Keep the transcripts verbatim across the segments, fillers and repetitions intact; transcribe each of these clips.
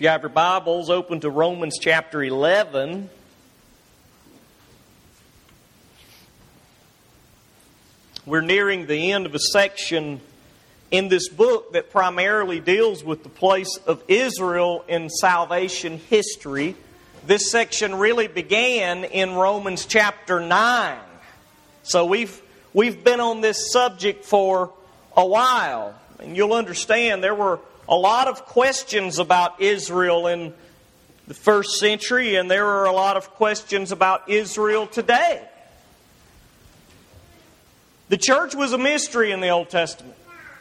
If you have your Bibles, open to Romans chapter eleven. We're nearing the end of a section in this book that primarily deals with the place of Israel in salvation history. This section really began in Romans chapter nine. So we've we've been on this subject for a while. And you'll understand there were a lot of questions about Israel in the first century, and there are a lot of questions about Israel today. The church was a mystery in the Old Testament.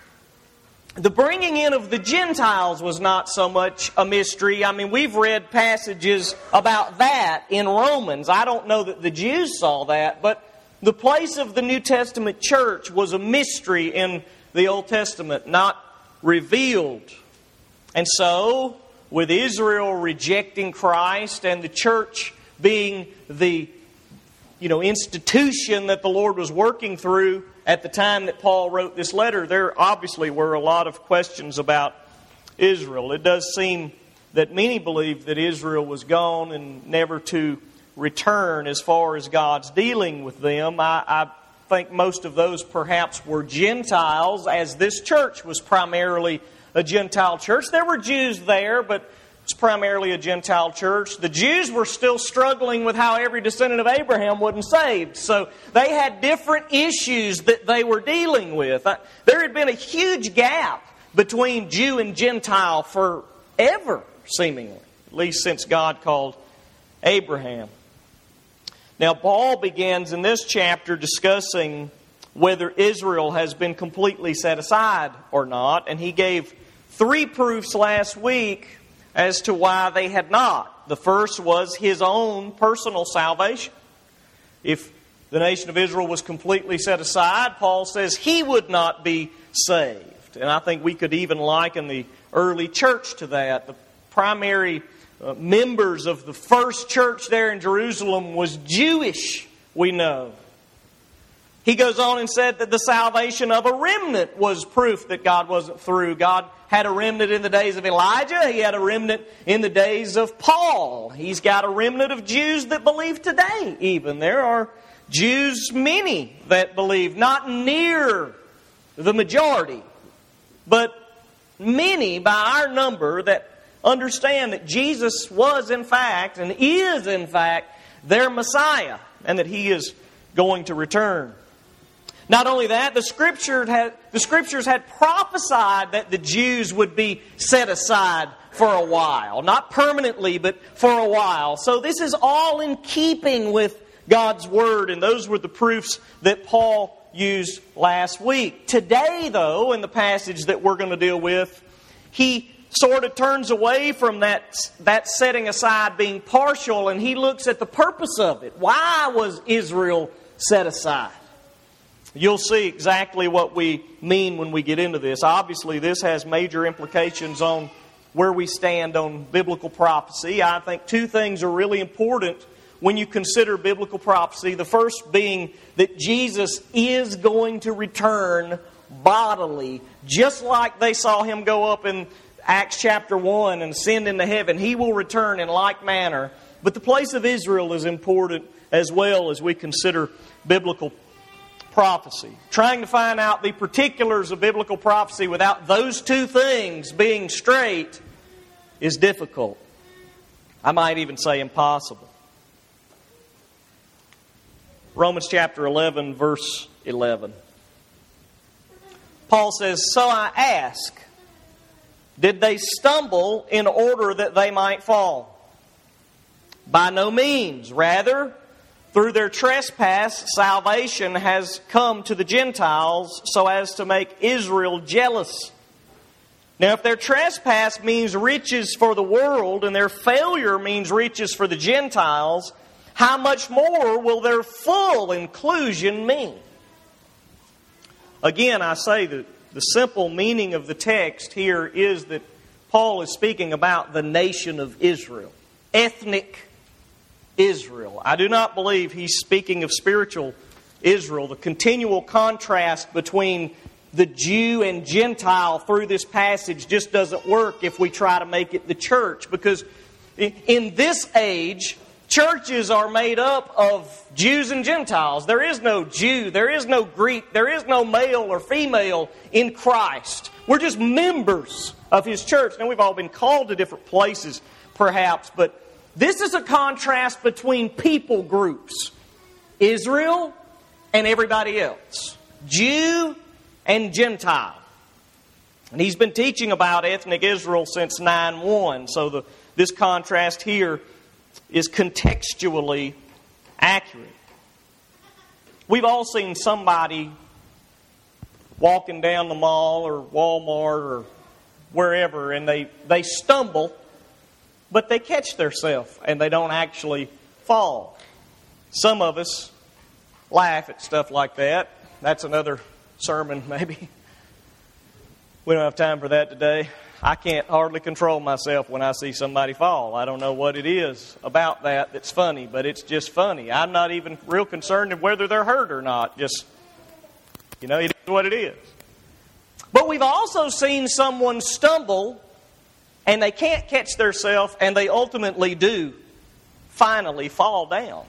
The bringing in of the Gentiles was not so much a mystery. I mean, we've read passages about that in Romans. I don't know that the Jews saw that, but the place of the New Testament church was a mystery in the Old Testament, not revealed. And so, with Israel rejecting Christ and the church being the, you know, institution that the Lord was working through at the time that Paul wrote this letter, there obviously were a lot of questions about Israel. It does seem that many believed that Israel was gone and never to return as far as God's dealing with them. I, I think most of those perhaps were Gentiles, as this church was primarily a Gentile church. There were Jews there, but it's primarily a Gentile church. The Jews were still struggling with how every descendant of Abraham wasn't saved. So they had different issues that they were dealing with. There had been a huge gap between Jew and Gentile forever, seemingly, at least since God called Abraham. Now, Paul begins in this chapter discussing whether Israel has been completely set aside or not, and he gave three proofs last week as to why they had not. The first was his own personal salvation. If the nation of Israel was completely set aside, Paul says he would not be saved. And I think we could even liken the early church to that. The primary uh, members of the first church there in Jerusalem was Jewish, we know. He goes on and said that the salvation of a remnant was proof that God wasn't through. God had a remnant in the days of Elijah. He had a remnant in the days of Paul. He's got a remnant of Jews that believe today even. There are Jews, many, that believe. Not near the majority, but many by our number that understand that Jesus was in fact and is in fact their Messiah and that He is going to return. Not only that, the Scripture had, the Scriptures had prophesied that the Jews would be set aside for a while. Not permanently, but for a while. So this is all in keeping with God's Word, and those were the proofs that Paul used last week. Today, though, in the passage that we're going to deal with, he sort of turns away from that, that setting aside being partial, and he looks at the purpose of it. Why was Israel set aside? You'll see exactly what we mean when we get into this. Obviously, this has major implications on where we stand on biblical prophecy. I think two things are really important when you consider biblical prophecy. The first being that Jesus is going to return bodily, just like they saw Him go up in Acts chapter one and ascend into heaven. He will return in like manner. But the place of Israel is important as well as we consider biblical prophecy. Trying to find out the particulars of biblical prophecy without those two things being straight is difficult. I might even say impossible. Romans chapter eleven, verse eleven. Paul says, "So I ask, did they stumble in order that they might fall? By no means. Rather, through their trespass, salvation has come to the Gentiles so as to make Israel jealous. Now, if their trespass means riches for the world and their failure means riches for the Gentiles, how much more will their full inclusion mean?" Again, I say that the simple meaning of the text here is that Paul is speaking about the nation of Israel, ethnic Israel. I do not believe he's speaking of spiritual Israel. The continual contrast between the Jew and Gentile through this passage just doesn't work if we try to make it the church. Because in this age, churches are made up of Jews and Gentiles. There is no Jew, there is no Greek, there is no male or female in Christ. We're just members of His church. Now, we've all been called to different places, perhaps, but this is a contrast between people groups. Israel and everybody else. Jew and Gentile. And he's been teaching about ethnic Israel since nine one. So the, this contrast here is contextually accurate. We've all seen somebody walking down the mall or Walmart or wherever, and they, they stumble, but they catch themselves and they don't actually fall. Some of us laugh at stuff like that. That's another sermon, maybe. We don't have time for that today. I can't hardly control myself when I see somebody fall. I don't know what it is about that that's funny, but it's just funny. I'm not even real concerned of whether they're hurt or not. Just, you know, it is what it is. But we've also seen someone stumble and they can't catch themselves, and they ultimately do finally fall down.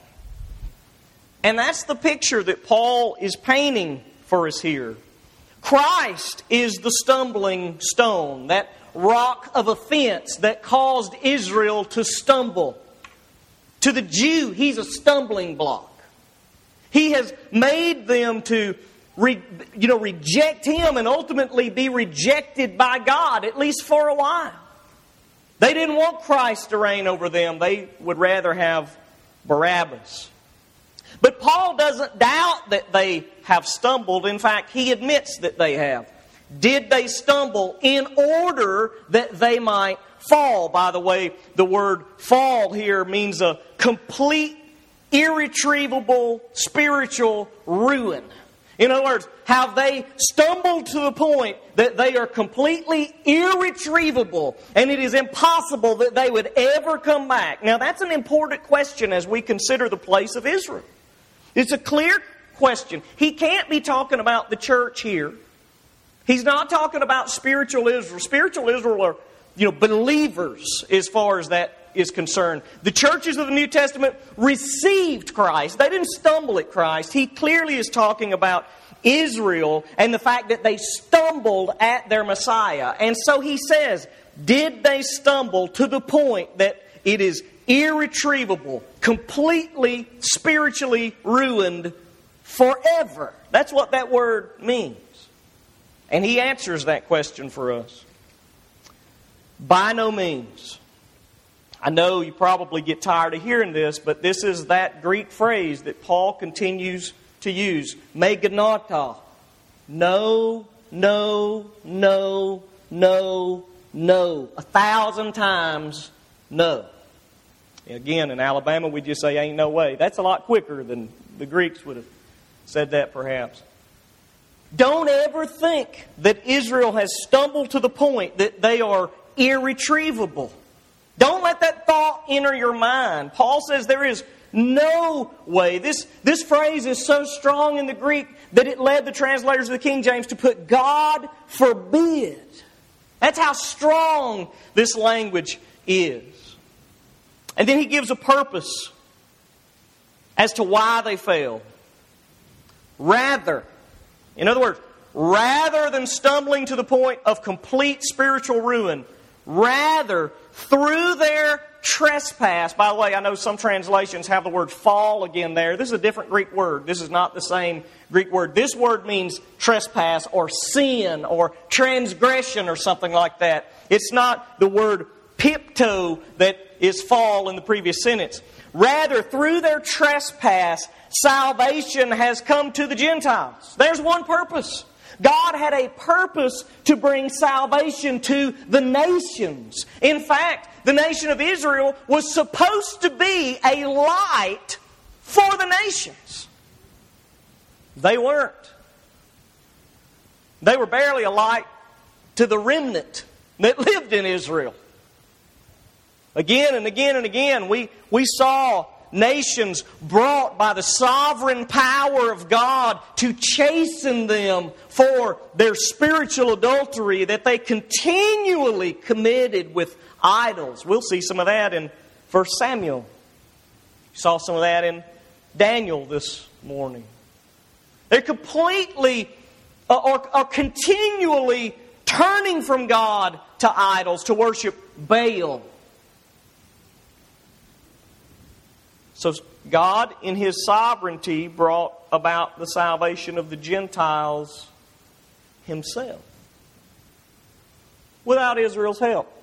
And that's the picture that Paul is painting for us here. Christ is the stumbling stone, that rock of offense that caused Israel to stumble. To the Jew, He's a stumbling block. He has made them to re, you know, reject Him and ultimately be rejected by God, at least for a while. They didn't want Christ to reign over them. They would rather have Barabbas. But Paul doesn't doubt that they have stumbled. In fact, he admits that they have. Did they stumble in order that they might fall? By the way, the word fall here means a complete, irretrievable spiritual ruin. In other words, have they stumbled to the point that they are completely irretrievable and it is impossible that they would ever come back? Now, that's an important question as we consider the place of Israel. It's a clear question. He can't be talking about the church here. He's not talking about spiritual Israel. Spiritual Israel are, you know, believers as far as that is concerned. The churches of the New Testament received Christ. They didn't stumble at Christ. He clearly is talking about Israel and the fact that they stumbled at their Messiah. And so he says, did they stumble to the point that it is irretrievable, completely spiritually ruined forever? That's what that word means. And he answers that question for us. By no means. I know you probably get tired of hearing this, but this is that Greek phrase that Paul continues to use. Meganota. No, no, no, no, no. A thousand times no. Again, in Alabama, we just say, ain't no way. That's a lot quicker than the Greeks would have said that, perhaps. Don't ever think that Israel has stumbled to the point that they are irretrievable. Don't let that thought enter your mind. Paul says there is no way. This, this phrase is so strong in the Greek that it led the translators of the King James to put God forbid. That's how strong this language is. And then he gives a purpose as to why they failed. Rather, in other words, rather than stumbling to the point of complete spiritual ruin, rather, through their trespass. By the way, I know some translations have the word fall again there. This is a different Greek word. This is not the same Greek word. This word means trespass or sin or transgression or something like that. It's not the word pipto that is fall in the previous sentence. Rather, through their trespass, salvation has come to the Gentiles. There's one purpose. God had a purpose to bring salvation to the nations. In fact, the nation of Israel was supposed to be a light for the nations. They weren't. They were barely a light to the remnant that lived in Israel. Again and again and again, we, we saw nations brought by the sovereign power of God to chasten them for their spiritual adultery that they continually committed with idols. We'll see some of that in First Samuel. We saw some of that in Daniel this morning. They're completely or, or continually turning from God to idols, to worship Baal. So God, in His sovereignty, brought about the salvation of the Gentiles Himself, without Israel's help.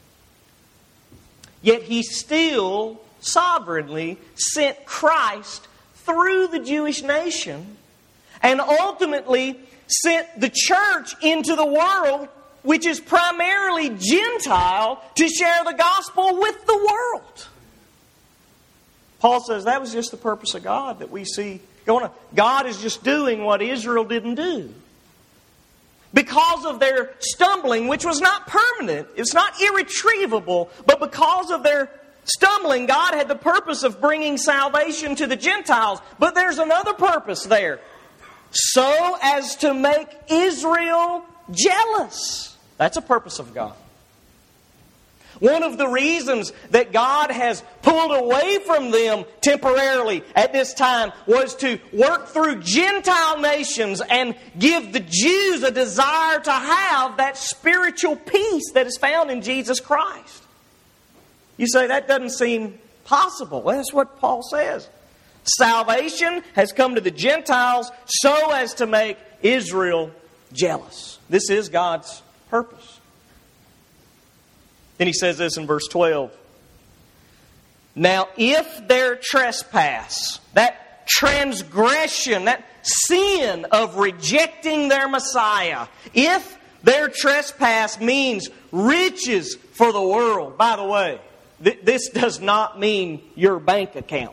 Yet He still sovereignly sent Christ through the Jewish nation and ultimately sent the church into the world, which is primarily Gentile, to share the gospel with the world. Paul says that was just the purpose of God that we see going on. God is just doing what Israel didn't do. Because of their stumbling, which was not permanent, it's not irretrievable, but because of their stumbling, God had the purpose of bringing salvation to the Gentiles. But there's another purpose there. So as to make Israel jealous. That's a purpose of God. One of the reasons that God has pulled away from them temporarily at this time was to work through Gentile nations and give the Jews a desire to have that spiritual peace that is found in Jesus Christ. You say, that doesn't seem possible. Well, that's what Paul says. Salvation has come to the Gentiles so as to make Israel jealous. This is God's purpose. Then he says this in verse twelve. Now, if their trespass, that transgression, that sin of rejecting their Messiah, if their trespass means riches for the world, by the way, th- this does not mean your bank account.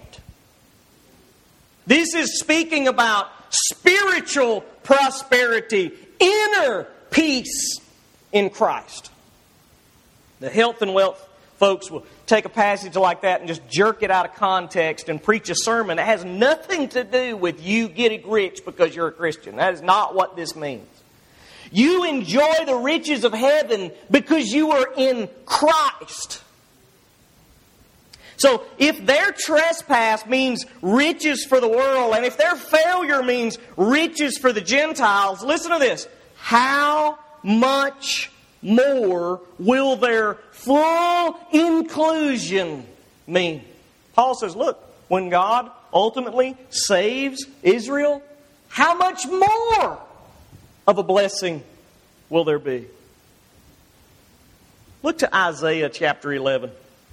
This is speaking about spiritual prosperity, inner peace in Christ. The health and wealth folks will take a passage like that and just jerk it out of context and preach a sermon that has nothing to do with you getting rich because you're a Christian. That is not what this means. You enjoy the riches of heaven because you are in Christ. So if their trespass means riches for the world, and if their failure means riches for the Gentiles, listen to this. How much more will their full inclusion mean? Paul says, look, when God ultimately saves Israel, how much more of a blessing will there be? Look to Isaiah chapter eleven.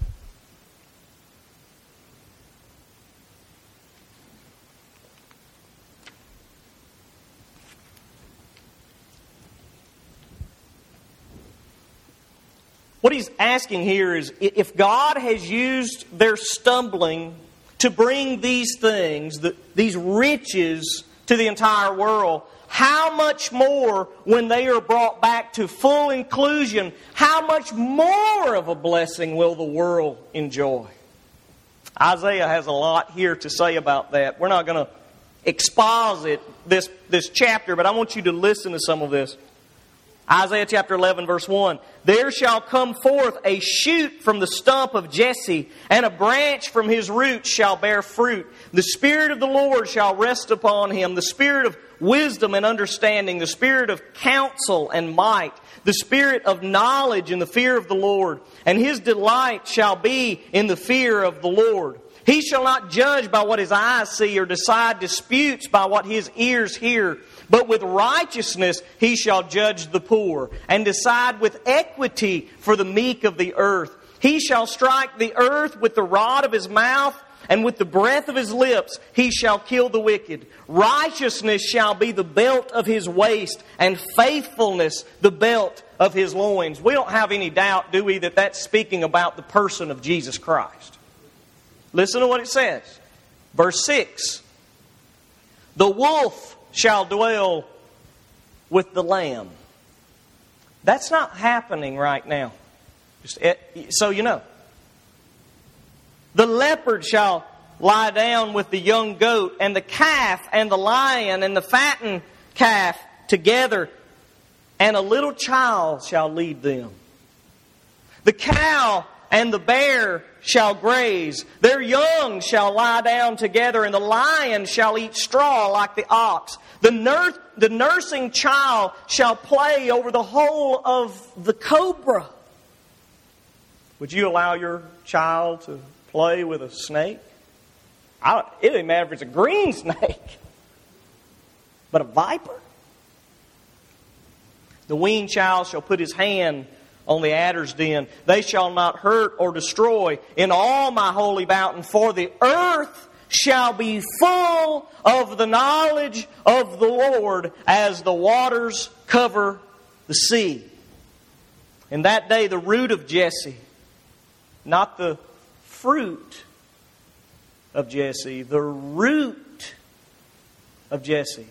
What he's asking here is, if God has used their stumbling to bring these things, these riches to the entire world, how much more when they are brought back to full inclusion, how much more of a blessing will the world enjoy? Isaiah has a lot here to say about that. We're not going to exposit this, this chapter, but I want you to listen to some of this. Isaiah chapter eleven verse one. There shall come forth a shoot from the stump of Jesse, and a branch from his roots shall bear fruit. The Spirit of the Lord shall rest upon him, the Spirit of wisdom and understanding, the Spirit of counsel and might, the Spirit of knowledge and the fear of the Lord. And his delight shall be in the fear of the Lord. He shall not judge by what his eyes see, or decide disputes by what his ears hear. But with righteousness he shall judge the poor, and decide with equity for the meek of the earth. He shall strike the earth with the rod of his mouth, and with the breath of his lips he shall kill the wicked. Righteousness shall be the belt of his waist, and faithfulness the belt of his loins. We don't have any doubt, do we, that that's speaking about the person of Jesus Christ. Listen to what it says. Verse six. The wolf shall dwell with the lamb. That's not happening right now. Just so you know. The leopard shall lie down with the young goat, and the calf and the lion and the fattened calf together, and a little child shall lead them. The cow and the bear shall graze. Their young shall lie down together, and the lion shall eat straw like the ox. The, nurse, the nursing child shall play over the hole of the cobra. Would you allow your child to play with a snake? I don't, it doesn't matter if it's a green snake. But a viper? The weaned child shall put his hand on the adder's den. They shall not hurt or destroy in all my holy mountain, for the earth shall be full of the knowledge of the Lord as the waters cover the sea. In that day the root of Jesse, not the fruit of Jesse, the root of Jesse,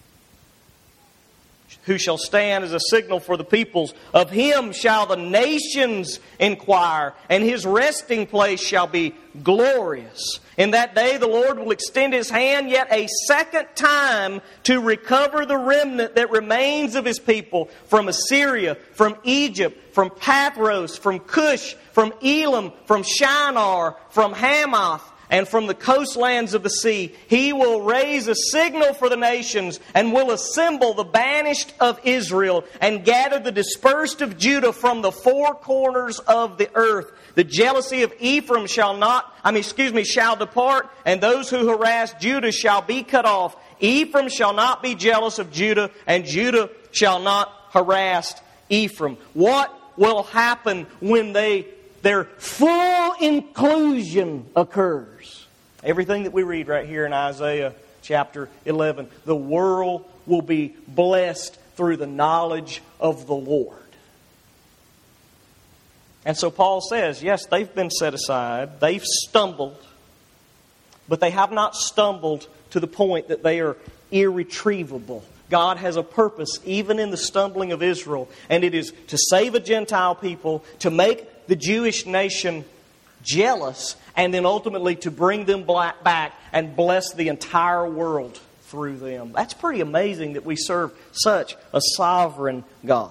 who shall stand as a signal for the peoples. Of him shall the nations inquire, and his resting place shall be glorious. In that day the Lord will extend his hand yet a second time to recover the remnant that remains of his people from Assyria, from Egypt, from Pathros, from Cush, from Elam, from Shinar, from Hamath, and from the coastlands of the sea. He will raise a signal for the nations, and will assemble the banished of Israel, and gather the dispersed of Judah from the four corners of the earth. The jealousy of Ephraim shall not, I mean, excuse me, shall depart, and those who harass Judah shall be cut off. Ephraim shall not be jealous of Judah, and Judah shall not harass Ephraim. What will happen when they their full inclusion occurs? Everything that we read right here in Isaiah chapter eleven. The world will be blessed through the knowledge of the Lord. And so Paul says, yes, they've been set aside. They've stumbled. But they have not stumbled to the point that they are irretrievable. God has a purpose even in the stumbling of Israel. And it is to save a Gentile people, to make the Jewish nation jealous, and then ultimately to bring them back and bless the entire world through them. That's pretty amazing that we serve such a sovereign God.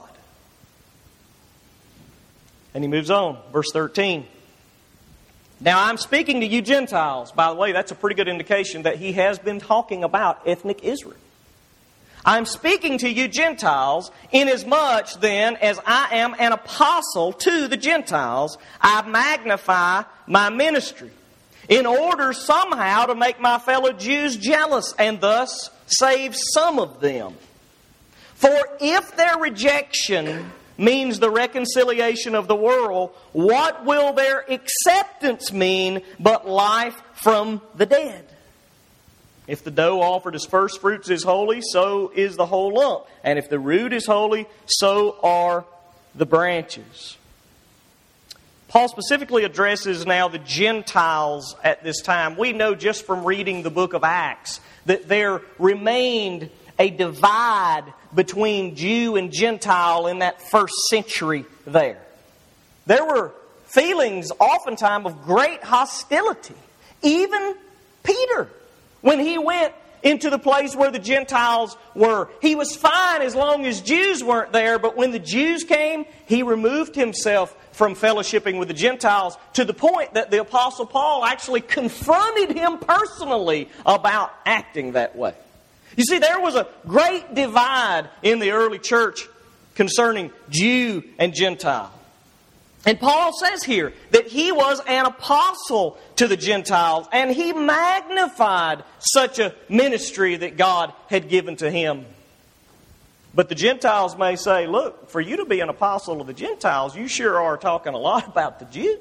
And he moves on, verse thirteen. Now I'm speaking to you Gentiles. By the way, that's a pretty good indication that he has been talking about ethnic Israel. I'm speaking to you Gentiles, inasmuch then as I am an apostle to the Gentiles, I magnify my ministry, in order somehow to make my fellow Jews jealous, and thus save some of them. For if their rejection means the reconciliation of the world, what will their acceptance mean but life from the dead? If the dough offered as first fruits is holy, so is the whole lump. And if the root is holy, so are the branches. Paul specifically addresses now the Gentiles at this time. We know just from reading the book of Acts that there remained a divide between Jew and Gentile in that first century there. There were feelings oftentimes of great hostility. Even Peter, when he went into the place where the Gentiles were, he was fine as long as Jews weren't there, but when the Jews came, he removed himself from fellowshipping with the Gentiles, to the point that the Apostle Paul actually confronted him personally about acting that way. You see, there was a great divide in the early church concerning Jew and Gentile. And Paul says here that he was an apostle to the Gentiles, and he magnified such a ministry that God had given to him. But the Gentiles may say, look, for you to be an apostle of the Gentiles, you sure are talking a lot about the Jews.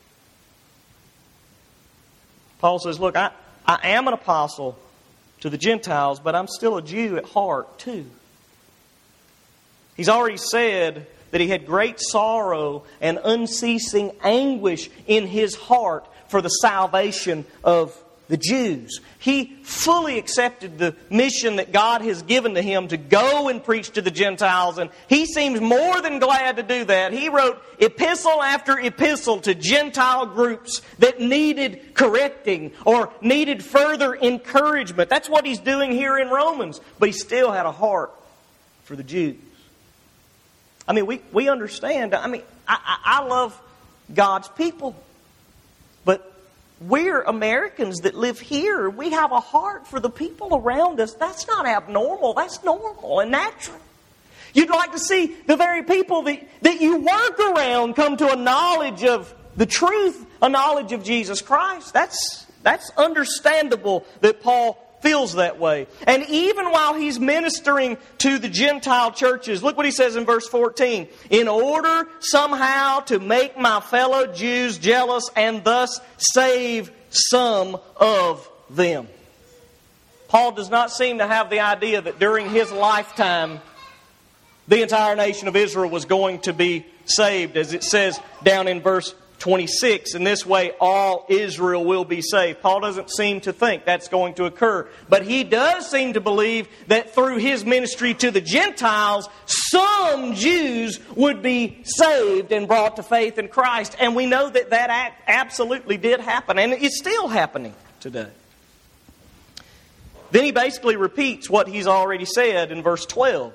Paul says, look, I, I am an apostle to the Gentiles, but I'm still a Jew at heart too. He's already said that he had great sorrow and unceasing anguish in his heart for the salvation of the Jews. He fully accepted the mission that God has given to him to go and preach to the Gentiles, and he seems more than glad to do that. He wrote epistle after epistle to Gentile groups that needed correcting or needed further encouragement. That's what he's doing here in Romans, but he still had a heart for the Jews. I mean, we, we understand. I mean, I, I, I love God's people, but we're Americans that live here. We have a heart for the people around us. That's not abnormal. That's normal and natural. You'd like to see the very people that, that you work around come to a knowledge of the truth, a knowledge of Jesus Christ. That's, that's understandable that Paul feels that way. And even while he's ministering to the Gentile churches, look what he says in verse fourteen. In order somehow to make my fellow Jews jealous and thus save some of them. Paul does not seem to have the idea that during his lifetime the entire nation of Israel was going to be saved, as it says down in verse twenty-six. In this way, all Israel will be saved. Paul doesn't seem to think that's going to occur. But he does seem to believe that through his ministry to the Gentiles, some Jews would be saved and brought to faith in Christ. And we know that that absolutely did happen. And it's still happening today. Then he basically repeats what he's already said in verse twelve.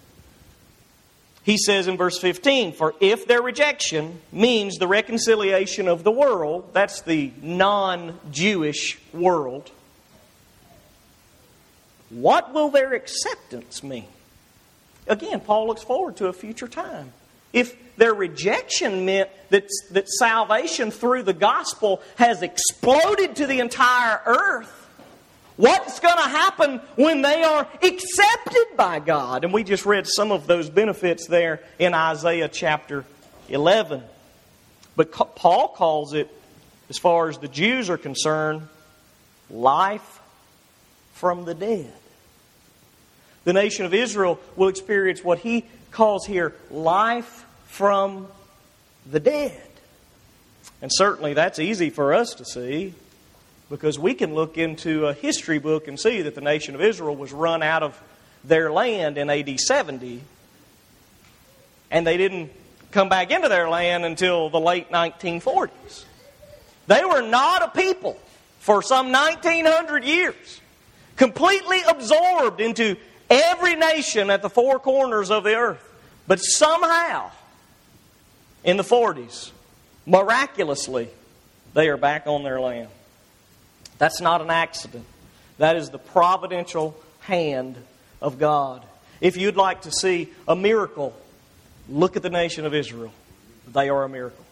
He says in verse fifteen, for if their rejection means the reconciliation of the world, that's the non-Jewish world, what will their acceptance mean? Again, Paul looks forward to a future time. If their rejection meant that, that salvation through the gospel has exploded to the entire earth, what's going to happen when they are accepted by God? And we just read some of those benefits there in Isaiah chapter eleven. But Paul calls it, as far as the Jews are concerned, life from the dead. The nation of Israel will experience what he calls here life from the dead. And certainly that's easy for us to see, because we can look into a history book and see that the nation of Israel was run out of their land in A D seventy. And they didn't come back into their land until the late nineteen forties. They were not a people for some nineteen hundred years. Completely absorbed into every nation at the four corners of the earth. But somehow, in the forties, miraculously, they are back on their land. That's not an accident. That is the providential hand of God. If you'd like to see a miracle, look at the nation of Israel. They are a miracle.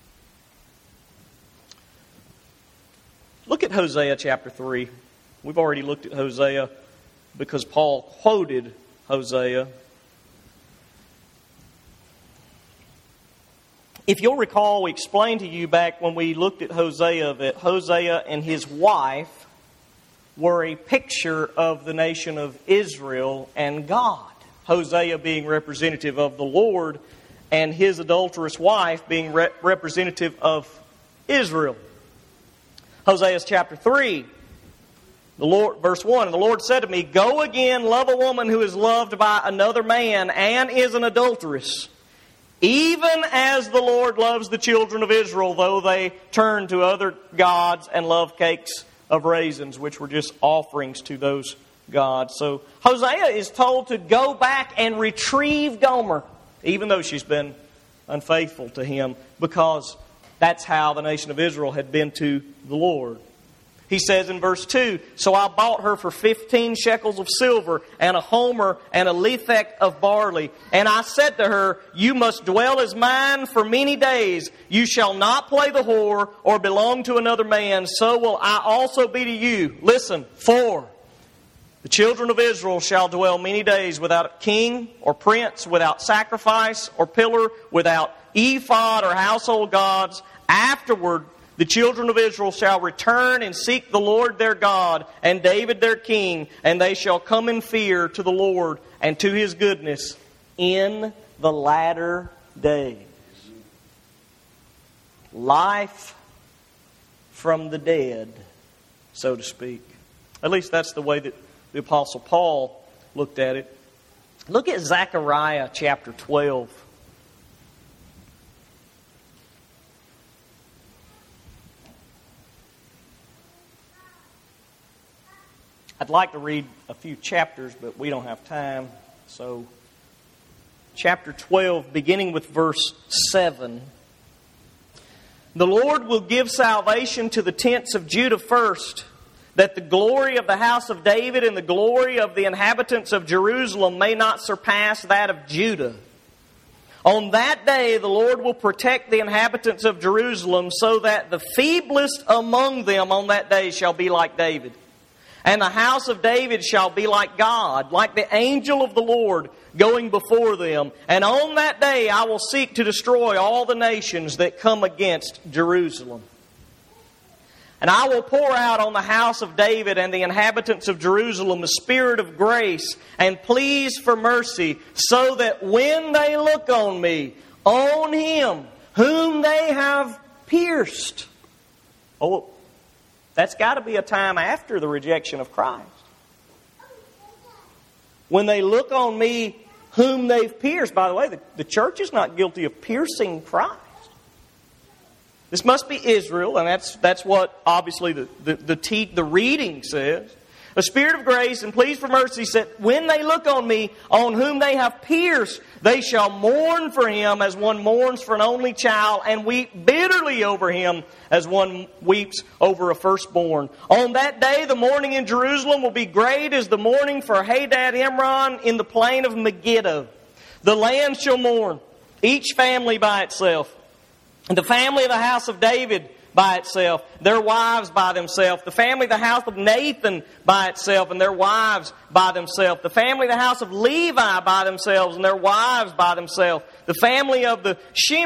Look at Hosea chapter three. We've already looked at Hosea because Paul quoted Hosea. If you'll recall, we explained to you back when we looked at Hosea that Hosea and his wife were a picture of the nation of Israel and God. Hosea being representative of the Lord and his adulterous wife being re- representative of Israel. Hosea chapter three, the Lord, verse one, and the Lord said to me, go again, love a woman who is loved by another man and is an adulteress. Even as the Lord loves the children of Israel, though they turn to other gods and love cakes of raisins, which were just offerings to those gods. So Hosea is told to go back and retrieve Gomer, even though she's been unfaithful to him, because that's how the nation of Israel had been to the Lord. He says in verse two, so I bought her for fifteen shekels of silver and a homer and a lethek of barley. And I said to her, you must dwell as mine for many days. You shall not play the whore or belong to another man. So will I also be to you. Listen, for the children of Israel shall dwell many days without king or prince, without sacrifice or pillar, without ephod or household gods. Afterward, the children of Israel shall return and seek the Lord their God and David their king, and they shall come in fear to the Lord and to His goodness in the latter days. Life from the dead so to speak. At least that's the way that the Apostle Paul looked at it. Look at Zechariah chapter twelve. I'd like to read a few chapters, but we don't have time. So, chapter twelve, beginning with verse seven. The Lord will give salvation to the tents of Judah first, that the glory of the house of David and the glory of the inhabitants of Jerusalem may not surpass that of Judah. On that day the Lord will protect the inhabitants of Jerusalem, so that the feeblest among them on that day shall be like David. And the house of David shall be like God, like the angel of the Lord going before them. And on that day I will seek to destroy all the nations that come against Jerusalem. And I will pour out on the house of David and the inhabitants of Jerusalem a spirit of grace and pleas for mercy, so that when they look on me, on Him whom they have pierced. Oh, that's got to be a time after the rejection of Christ. When they look on me whom they've pierced. By the way, the, the church is not guilty of piercing Christ. This must be Israel, and that's that's what obviously the, the, the, te- the reading says. A spirit of grace and pleas for mercy said, when they look on me, on whom they have pierced, they shall mourn for him as one mourns for an only child, and weep bitterly over him as one weeps over a firstborn. On that day, the mourning in Jerusalem will be great as the mourning for Hadad Imran in the plain of Megiddo. The land shall mourn, each family by itself. And the family of the house of David by itself, their wives by themselves. The family of the house of Nathan by itself, and their wives by themselves. The family of the house of Levi by themselves, and their wives by themselves. The family of the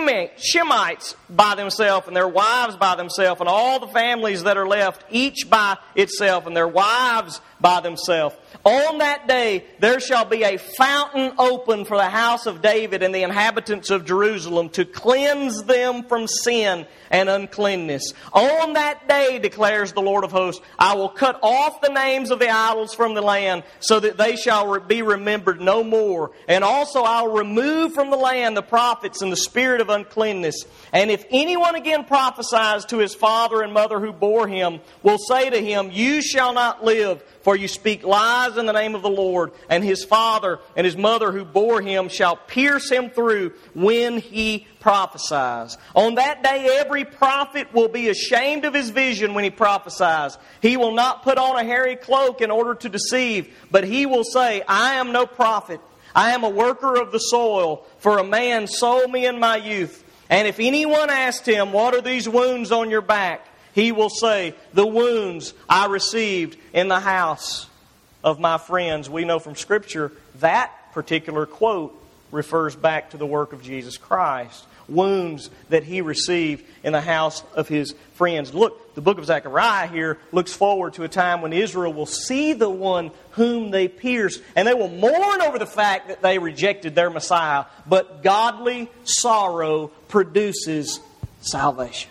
Shemites by themselves, and their wives by themselves. And all the families that are left, each by itself, and their wives by themselves. On that day there shall be a fountain open for the house of David and the inhabitants of Jerusalem, to cleanse them from sin and uncleanness. On that day, declares the Lord of hosts, I will cut off the names of the idols from the land, so that they shall be remembered no more. And also I will remove from the land the prophets and the spirit of uncleanness. And if anyone again prophesies to his father and mother who bore him, will say to him, you shall not live, for you speak lies in the name of the Lord. And his father and his mother who bore him shall pierce him through when he prophesies. On that day every prophet will be ashamed of his vision when he prophesies. He will not put on a hairy cloak in order to deceive, but he will say, I am no prophet. I am a worker of the soil, for a man sold me in my youth. And if anyone asked him, what are these wounds on your back? He will say, the wounds I received in the house of my friends. We know from Scripture that particular quote refers back to the work of Jesus Christ. Wounds that He received in the house of His friends. Look, the book of Zechariah here looks forward to a time when Israel will see the one whom they pierced, and they will mourn over the fact that they rejected their Messiah. But godly sorrow produces salvation.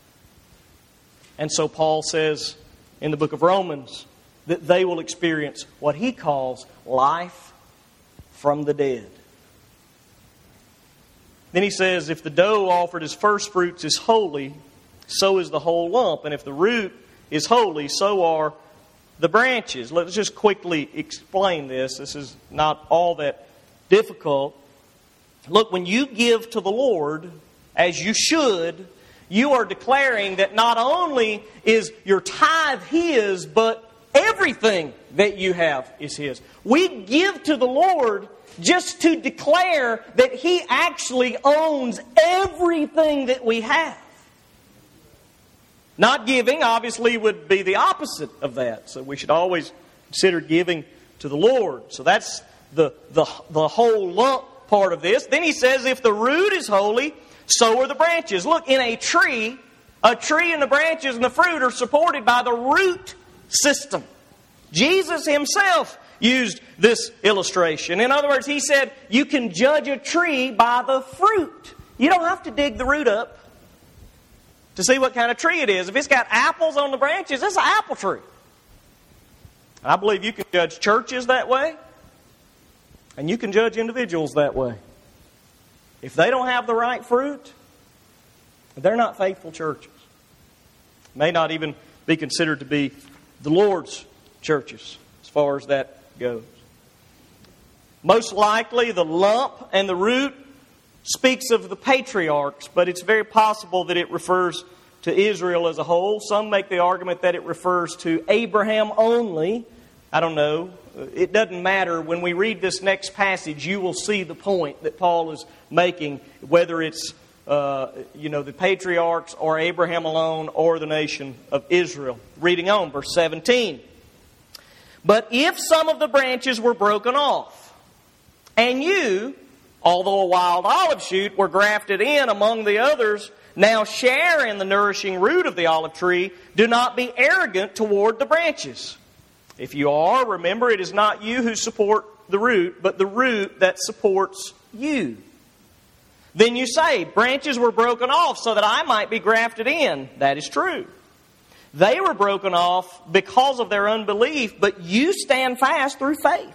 And so Paul says in the book of Romans that they will experience what he calls life from the dead. Then he says, if the dough offered as first fruits is holy, so is the whole lump. And if the root is holy, so are the branches. Let's just quickly explain this. This is not all that difficult. Look, when you give to the Lord, as you should, you are declaring that not only is your tithe His, but everything that you have is His. We give to the Lord just to declare that He actually owns everything that we have. Not giving, obviously, would be the opposite of that. So we should always consider giving to the Lord. So that's the, the, the whole lump part of this. Then he says, if the root is holy, so are the branches. Look, in a tree, a tree and the branches and the fruit are supported by the root system. Jesus Himself used this illustration. In other words, He said, you can judge a tree by the fruit. You don't have to dig the root up. to see what kind of tree it is. If it's got apples on the branches, it's an apple tree. And I believe you can judge churches that way, and you can judge individuals that way. If they don't have the right fruit, they're not faithful churches. May not even be considered to be the Lord's churches as far as that goes. Most likely the lump and the root speaks of the patriarchs, but it's very possible that it refers to Israel as a whole. Some make the argument that it refers to Abraham only. I don't know. It doesn't matter. When we read this next passage, you will see the point that Paul is making, whether it's uh, you know the patriarchs or Abraham alone or the nation of Israel. Reading on, verse seventeen. But if some of the branches were broken off, and you, although a wild olive shoot, were grafted in among the others, now share in the nourishing root of the olive tree, do not be arrogant toward the branches. If you are, remember it is not you who support the root, but the root that supports you. Then you say, branches were broken off so that I might be grafted in. That is true. They were broken off because of their unbelief, but you stand fast through faith.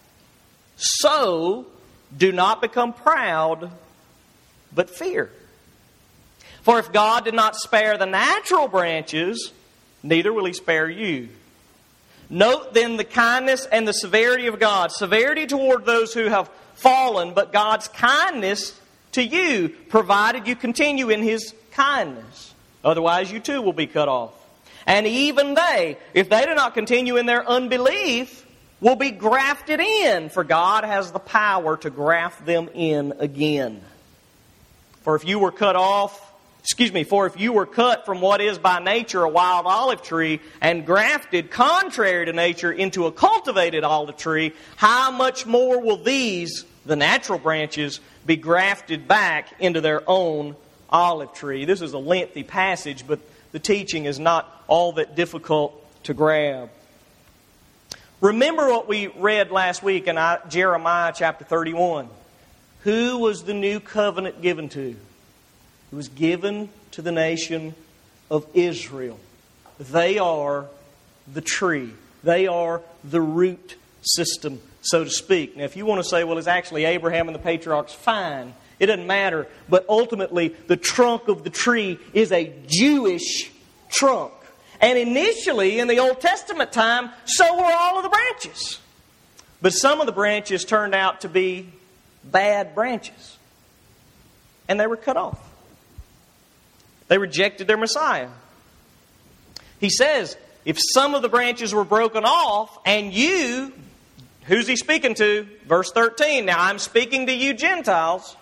So, do not become proud, but fear. For if God did not spare the natural branches, neither will He spare you. Note then the kindness and the severity of God. Severity toward those who have fallen, but God's kindness to you, provided you continue in His kindness. Otherwise you too will be cut off. And even they, if they do not continue in their unbelief, will be grafted in, for God has the power to graft them in again. For if you were cut off, excuse me, for if you were cut from what is by nature a wild olive tree and grafted contrary to nature into a cultivated olive tree, how much more will these, the natural branches, be grafted back into their own olive tree? This is a lengthy passage, but the teaching is not all that difficult to grab. Remember what we read last week in Jeremiah chapter thirty-one. Who was the new covenant given to? It was given to the nation of Israel. They are the tree. They are the root system, so to speak. Now, if you want to say, well, it's actually Abraham and the patriarchs, fine. It doesn't matter. But ultimately, the trunk of the tree is a Jewish trunk. And initially, in the Old Testament time, so were all of the branches. But some of the branches turned out to be bad branches. And they were cut off. They rejected their Messiah. He says, if some of the branches were broken off, and you, who's He speaking to? Verse thirteen, now I'm speaking to you Gentiles.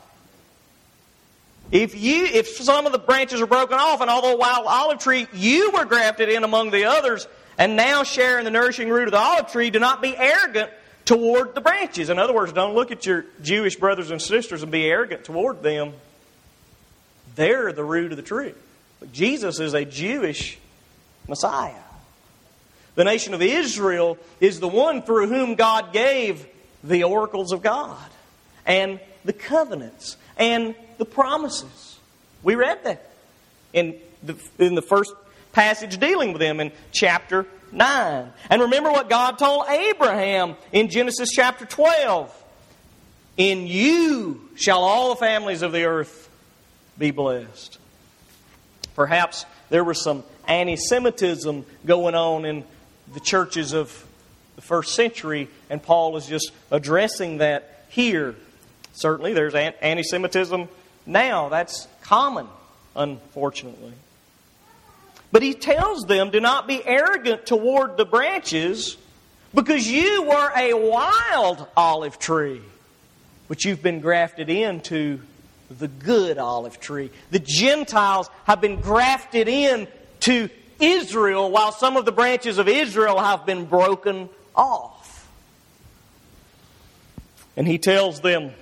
If you, if some of the branches are broken off, and although a wild olive tree, you were grafted in among the others, and now share in the nourishing root of the olive tree, do not be arrogant toward the branches. In other words, don't look at your Jewish brothers and sisters and be arrogant toward them. They're the root of the tree. But Jesus is a Jewish Messiah. The nation of Israel is the one through whom God gave the oracles of God and the covenants and the promises. We read that in the, in the first passage dealing with them in chapter nine. And remember what God told Abraham in Genesis chapter twelve. In you shall all the families of the earth be blessed. Perhaps there was some anti-Semitism going on in the churches of the first century, and Paul is just addressing that here. Certainly there's anti-Semitism now. That's common, unfortunately. But he tells them, do not be arrogant toward the branches, because you were a wild olive tree, but you've been grafted into the good olive tree. The Gentiles have been grafted in to Israel, while some of the branches of Israel have been broken off. And he tells them,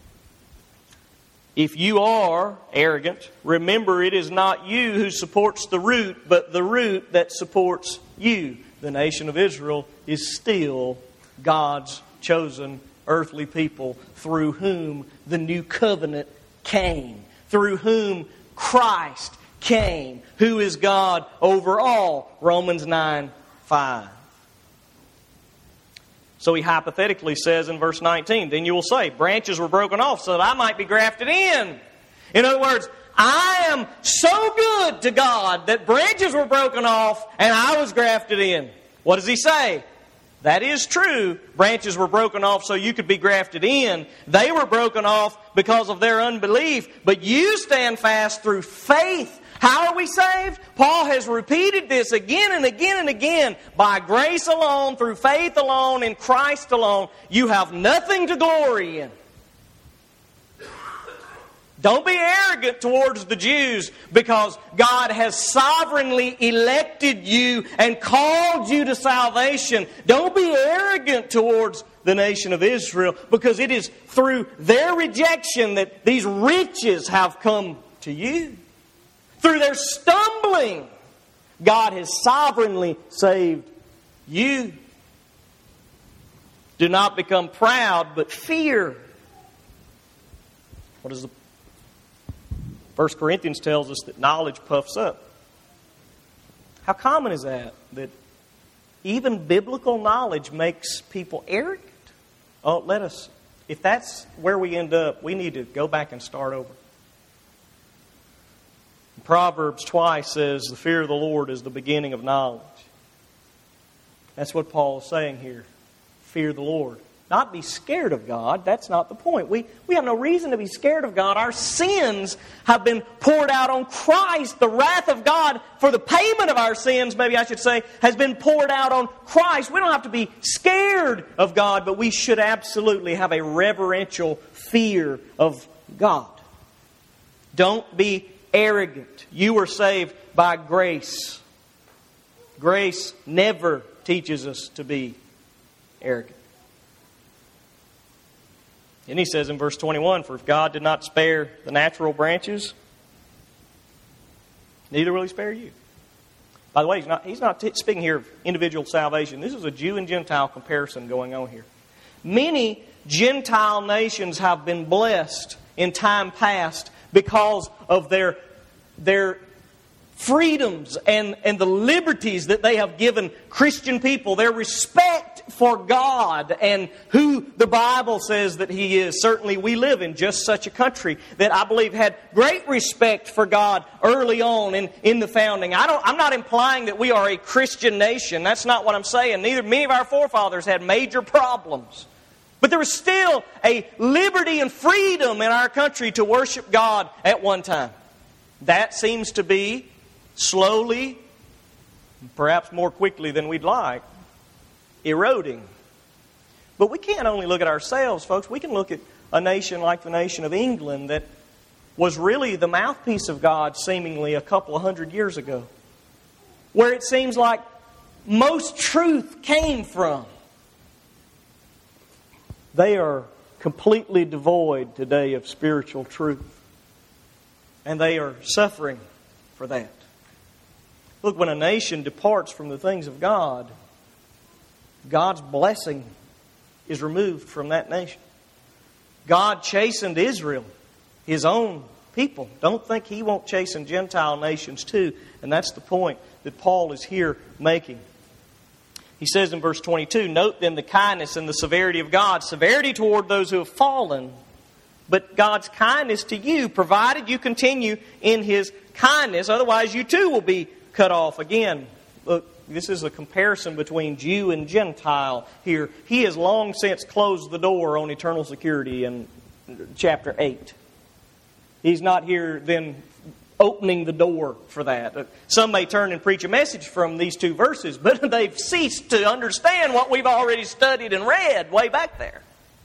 if you are arrogant, remember it is not you who supports the root, but the root that supports you. The nation of Israel is still God's chosen earthly people through whom the new covenant came, through whom Christ came, who is God over all. Romans nine five. So he hypothetically says in verse nineteen, then you will say, branches were broken off so that I might be grafted in. In other words, I am so good to God that branches were broken off and I was grafted in. What does he say? That is true. Branches were broken off so you could be grafted in. They were broken off because of their unbelief. But you stand fast through faith. How are we saved? Paul has repeated this again and again and again. By grace alone, through faith alone, in Christ alone. You have nothing to glory in. Don't be arrogant towards the Jews because God has sovereignly elected you and called you to salvation. Don't be arrogant towards the nation of Israel because it is through their rejection that these riches have come to you. Through their stumbling, God has sovereignly saved you. Do not become proud, but fear. What is the First Corinthians tells us that knowledge puffs up. How common is that? That even biblical knowledge makes people arrogant? Oh, let us, if that's where we end up, we need to go back and start over. Proverbs twice says, the fear of the Lord is the beginning of knowledge. That's what Paul is saying here. Fear the Lord. Not be scared of God. That's not the point. We, we have no reason to be scared of God. Our sins have been poured out on Christ. The wrath of God for the payment of our sins, maybe I should say, has been poured out on Christ. We don't have to be scared of God, but we should absolutely have a reverential fear of God. Don't be arrogant. You were saved by grace. Grace never teaches us to be arrogant. And he says in verse twenty-one, for if God did not spare the natural branches, neither will He spare you. By the way, he's not, he's not t- speaking here of individual salvation. This is a Jew and Gentile comparison going on here. Many Gentile nations have been blessed in time past because of their, their freedoms and, and the liberties that they have given Christian people, their respect for God and who the Bible says that He is. Certainly we live in just such a country that I believe had great respect for God early on in, in the founding. I don't, I'm not implying that we are a Christian nation. That's not what I'm saying. Neither many of our forefathers had major problems. But there was still a liberty and freedom in our country to worship God at one time. That seems to be slowly, perhaps more quickly than we'd like, eroding. But we can't only look at ourselves, folks. We can look at a nation like the nation of England that was really the mouthpiece of God seemingly a couple of hundred years ago, where it seems like most truth came from. They are completely devoid today of spiritual truth. And they are suffering for that. Look, when a nation departs from the things of God, God's blessing is removed from that nation. God chastened Israel, His own people. Don't think He won't chasten Gentile nations too. And that's the point that Paul is here making. He says in verse twenty-two, note then the kindness and the severity of God. Severity toward those who have fallen, but God's kindness to you, provided you continue in His kindness. Otherwise you too will be cut off. Again, look, this is a comparison between Jew and Gentile here. He has long since closed the door on eternal security in chapter eight. He's not here then opening the door for that. Some may turn and preach a message from these two verses, but they've ceased to understand what we've already studied and read way back there.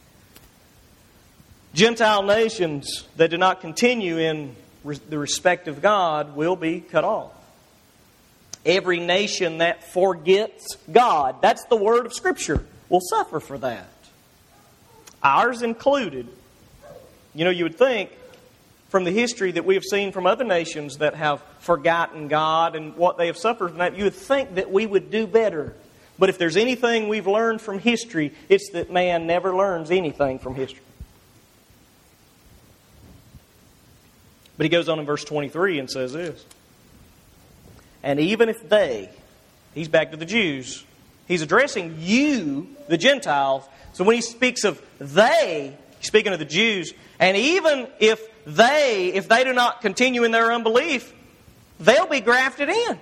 Gentile nations that do not continue in the respect of God will be cut off. Every nation that forgets God, that's the word of Scripture, will suffer for that. Ours included. You know, you would think from the history that we have seen from other nations that have forgotten God and what they have suffered from that, you would think that we would do better. But if there's anything we've learned from history, it's that man never learns anything from history. But he goes on in verse twenty-three and says this, and even if they, he's back to the Jews. He's addressing you, the Gentiles. So when he speaks of they, he's speaking of the Jews. And even if they, if they do not continue in their unbelief, they'll be grafted in.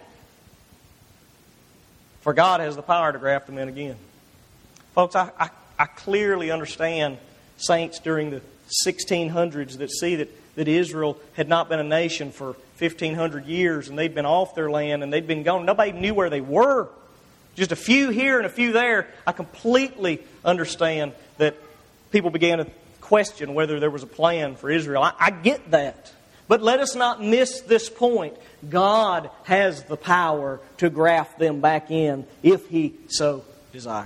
For God has the power to graft them in again. Folks, I, I, I clearly understand saints during the sixteen hundreds that see that, that Israel had not been a nation for fifteen hundred years and they'd been off their land and they'd been gone. Nobody knew where they were. Just a few here and a few there. I completely understand that people began to question whether there was a plan for Israel. I, I get that. But let us not miss this point. God has the power to graft them back in if He so desires.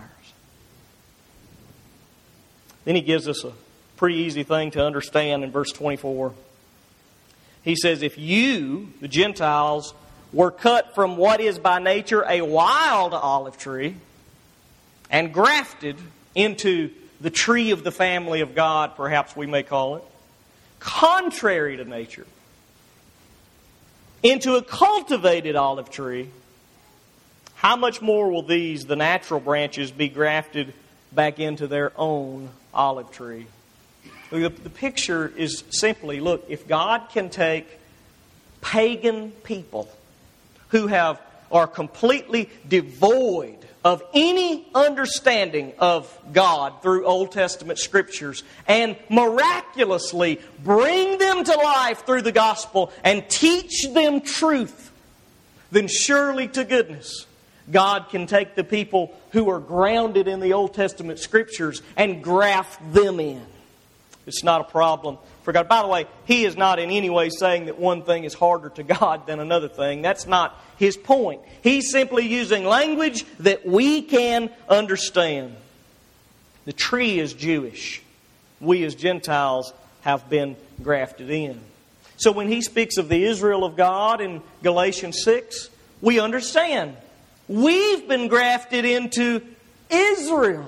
Then He gives us a pretty easy thing to understand in verse twenty-four. He says, if you, the Gentiles, were cut from what is by nature a wild olive tree and grafted into the tree of the family of God, perhaps we may call it, contrary to nature, into a cultivated olive tree, how much more will these, the natural branches, be grafted back into their own olive tree? The, the picture is simply, look, if God can take pagan people who have are completely devoid of any understanding of God through Old Testament Scriptures and miraculously bring them to life through the gospel and teach them truth, then surely to goodness, God can take the people who are grounded in the Old Testament Scriptures and graft them in. It's not a problem for God. By the way, He is not in any way saying that one thing is harder to God than another thing. That's not His point. He's simply using language that we can understand. The tree is Jewish. We as Gentiles have been grafted in. So when He speaks of the Israel of God in Galatians six, we understand. We've been grafted into Israel.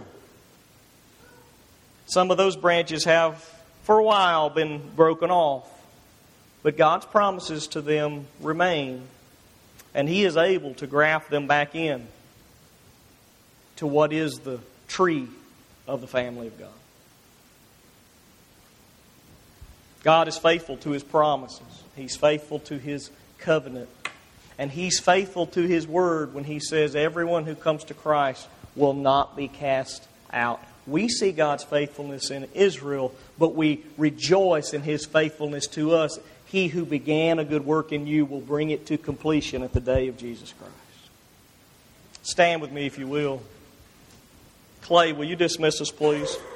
Some of those branches have, for a while, been broken off. But God's promises to them remain. And He is able to graft them back in to what is the tree of the family of God. God is faithful to His promises. He's faithful to His covenant. And He's faithful to His word when He says everyone who comes to Christ will not be cast out. We see God's faithfulness in Israel, but we rejoice in His faithfulness to us. He who began a good work in you will bring it to completion at the day of Jesus Christ. Stand with me if you will. Clay, will you dismiss us, please?